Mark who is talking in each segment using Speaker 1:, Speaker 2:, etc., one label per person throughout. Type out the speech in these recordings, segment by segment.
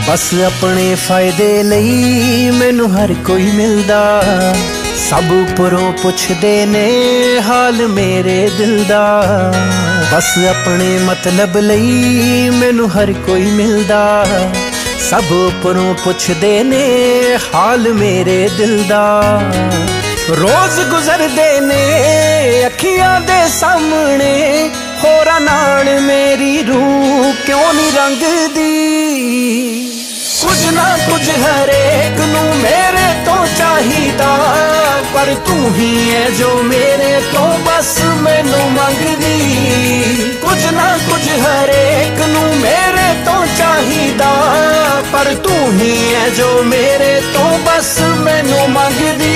Speaker 1: बस अपने फायदे लई मैनू हर कोई मिलदा, सब उपरों पुछदे ने हाल मेरे दिल दा। बस अपने मतलब लई मैनू हर कोई मिलदा, सब उपरों पुछदे ने हाल मेरे दिल दा। रोज गुजरदे ने अखियां दे सामने, होरा नाल मेरी रूह क्यों नहीं रंगदी। कुछ ना कुछ हरेक नू मेरे तो चाहिदा, पर तू ही है जो मेरे तो बस मैनू मंगदी। कुछ ना कुछ हरेक नू मेरे तो चाहिदा, पर तू ही है जो मेरे तो बस मैनू मंगदी।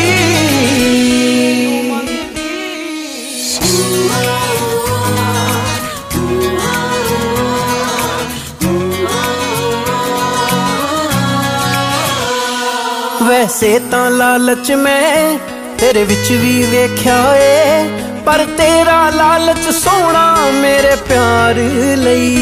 Speaker 1: वैसे तां लालच मैं तेरे विच भी वेख्या ए, पर तेरा लालच सोना मेरे प्यार लई।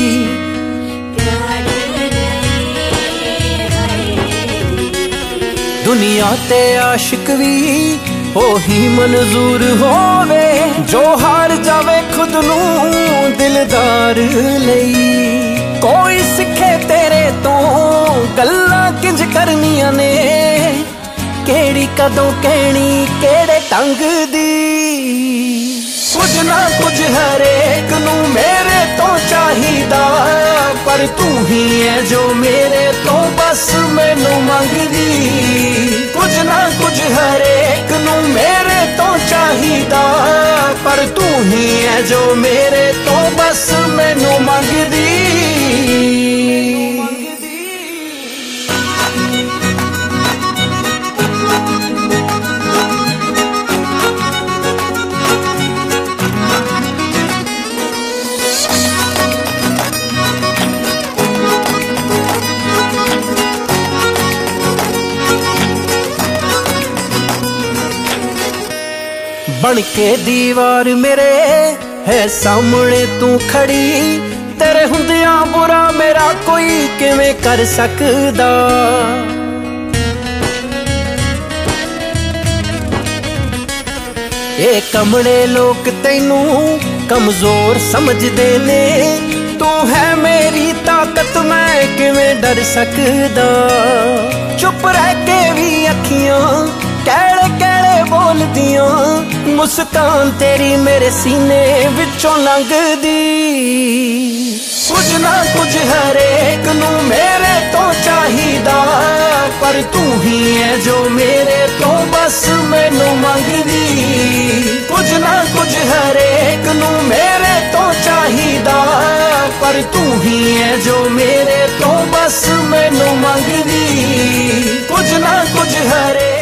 Speaker 1: दुनिया ते आशिक भी ओही मंजूर होवे, जो हार जावे खुद नू दिलदार लई। कोई सिखे तेरे तो गल्लां किंज करनियां ने, केड़ी कदों कहनी केड़े ढंग दी। कुछ ना कुछ हरेक नू मेरे तो चाहिदा, पर तू ही है जो मेरे तो बस मैनू मंगदी। कुछ ना कुछ हरेक नू मेरे तो चाहिदा, पर तू ही है जो मेरे तो बस मैनू मंगदी। बन के दीवार मेरे है सामने तू खड़ी, तेरे हुंदियां बुरा मेरा कोई किवें कर सकदा। ये कमले लोग तैनू कमजोर समझदे ने, तू है मेरी ताकत मैं किवें डर सकदा। चुप रह के भी अखियां कैले कैले बोलदियां, मुस्कान तेरी मेरे सीने विचों लंघदी। कुछ ना कुछ हरेक नू मेरे तो चाहिदा, पर तू ही है जो मेरे तो बस मैनू मंगदी। कुछ ना कुछ हरेक नू मेरे तो चाहिदा, पर तू ही है जो मेरे तो बस मैनू मंगदी। कुछ ना कुछ हरेक